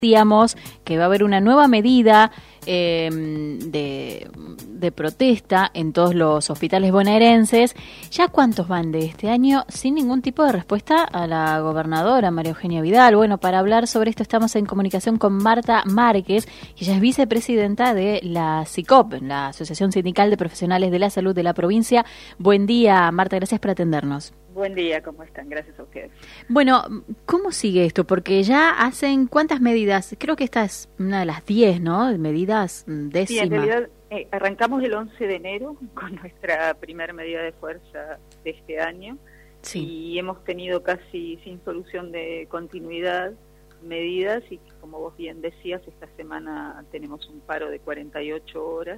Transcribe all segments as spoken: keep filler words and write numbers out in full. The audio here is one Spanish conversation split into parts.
Decíamos que va a haber una nueva medida eh, de, de protesta en todos los hospitales bonaerenses. ¿Ya cuántos van de este año? Sin ningún tipo de respuesta a la gobernadora María Eugenia Vidal. Bueno, para hablar sobre esto estamos en comunicación con Marta Márquez, que ella es vicepresidenta de la SICOP, la Asociación Sindical de Profesionales de la Salud de la provincia. Buen día, Marta, gracias por atendernos. Buen día, ¿cómo están? Gracias a ustedes. Bueno, ¿cómo sigue esto? Porque ya hacen cuántas medidas, creo que esta es una de las diez, ¿no? Medidas décimas. Sí, en realidad eh, arrancamos el once de enero con nuestra primera medida de fuerza de este año. Sí. Y hemos tenido casi sin solución de continuidad medidas y como vos bien decías, esta semana tenemos un paro de cuarenta y ocho horas.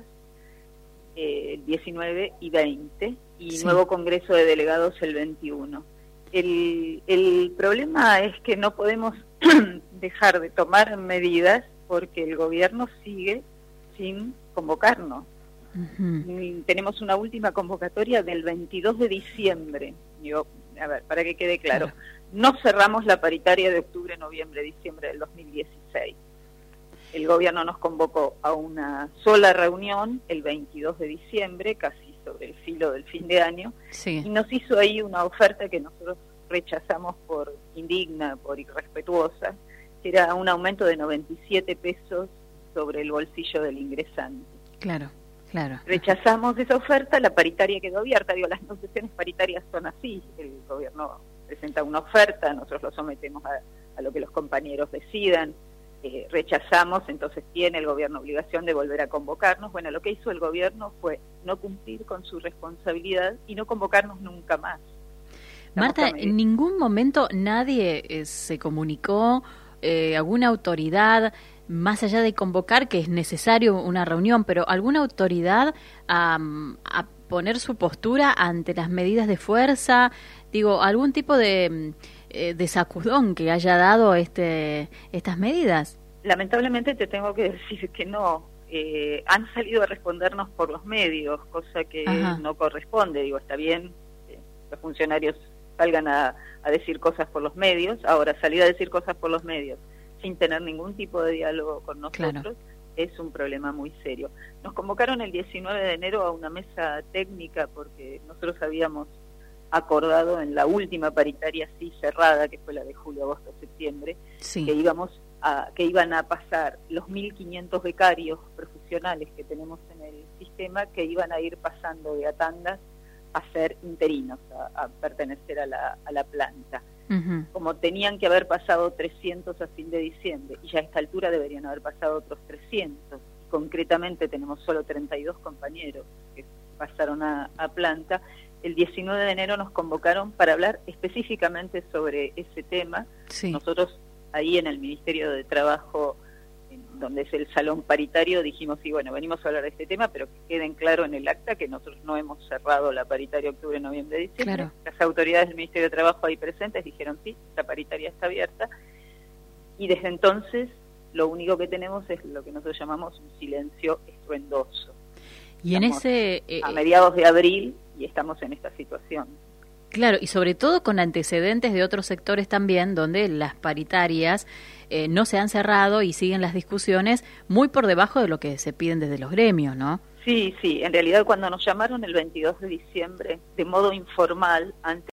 Eh, el diecinueve y veinte, y sí. Nuevo Congreso de Delegados el veintiuno. El, el problema es que no podemos dejar de tomar medidas porque el gobierno sigue sin convocarnos. Uh-huh. Tenemos una última convocatoria del veintidós de diciembre. Yo, a ver, para que quede claro, claro. No cerramos la paritaria de octubre, noviembre, diciembre del dos mil dieciséis. El gobierno nos convocó a una sola reunión el veintidós de diciembre, casi sobre el filo del fin de año, sí. Y nos hizo ahí una oferta que nosotros rechazamos por indigna, por irrespetuosa, que era un aumento de noventa y siete pesos sobre el bolsillo del ingresante. Claro, claro. Rechazamos esa oferta, la paritaria quedó abierta. Digo, las negociaciones paritarias son así, el gobierno presenta una oferta, nosotros lo sometemos a, a lo que los compañeros decidan. Eh, rechazamos, entonces tiene el gobierno obligación de volver a convocarnos. Bueno, lo que hizo el gobierno fue no cumplir con su responsabilidad y no convocarnos nunca más. Estamos Marta, en ningún momento nadie eh, se comunicó, eh, alguna autoridad, más allá de convocar, que es necesario una reunión, pero alguna autoridad a, a poner su postura ante las medidas de fuerza, digo, algún tipo de... de sacudón que haya dado este estas medidas? Lamentablemente te tengo que decir que no. Eh, han salido a respondernos por los medios, cosa que Ajá. no corresponde. Digo, está bien que los funcionarios salgan a, a decir cosas por los medios. Ahora, salir a decir cosas por los medios sin tener ningún tipo de diálogo con nosotros claro. es un problema muy serio. Nos convocaron el diecinueve de enero a una mesa técnica porque nosotros habíamos acordado en la última paritaria sí cerrada, que fue la de julio, agosto, septiembre, sí. que íbamos a, que iban a pasar los mil quinientos becarios profesionales que tenemos en el sistema, que iban a ir pasando de a tandas a ser interinos, a, a pertenecer a la, a la planta. Uh-huh. Como tenían que haber pasado trescientos a fin de diciembre, y ya a esta altura deberían haber pasado otros trescientos, y concretamente tenemos solo treinta y dos compañeros que pasaron a, a planta. El diecinueve de enero nos convocaron para hablar específicamente sobre ese tema. Sí. Nosotros ahí en el Ministerio de Trabajo, en donde es el salón paritario, dijimos, sí, bueno, venimos a hablar de este tema, pero que queden claro en el acta que nosotros no hemos cerrado la paritaria octubre, noviembre, diciembre. Claro. Las autoridades del Ministerio de Trabajo ahí presentes dijeron, sí, la paritaria está abierta. Y desde entonces lo único que tenemos es lo que nosotros llamamos un silencio estruendoso. Y en Estamos ese... Eh, a mediados de abril y estamos en esta situación. Claro, y sobre todo con antecedentes de otros sectores también, donde las paritarias eh, no se han cerrado y siguen las discusiones muy por debajo de lo que se piden desde los gremios, ¿no? Sí, sí, en realidad cuando nos llamaron el veintidós de diciembre, de modo informal, antes